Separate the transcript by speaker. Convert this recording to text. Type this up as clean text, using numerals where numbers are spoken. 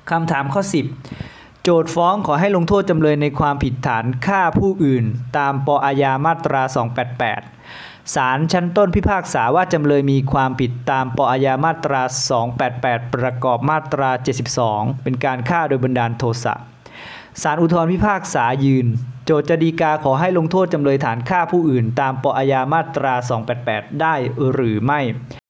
Speaker 1: คำถามข้อ 10 โจทก์ฟ้องขอให้ลงโทษจำเลยในความผิดฐานฆ่าผู้อื่นตามป.อาญามาตรา 288 ศาลชั้นต้นพิพากษาว่าจำเลยมีความผิดตามป.อาญามาตรา 288 ประกอบมาตรา 72 เป็นการฆ่าโดยบันดาลโทสะศาลอุทธรณ์พิพากษายืนโจทก์จะฎีกาขอให้ลงโทษจำเลยฐานฆ่าผู้อื่นตามป.อาญามาตรา 288 ได้หรือไม่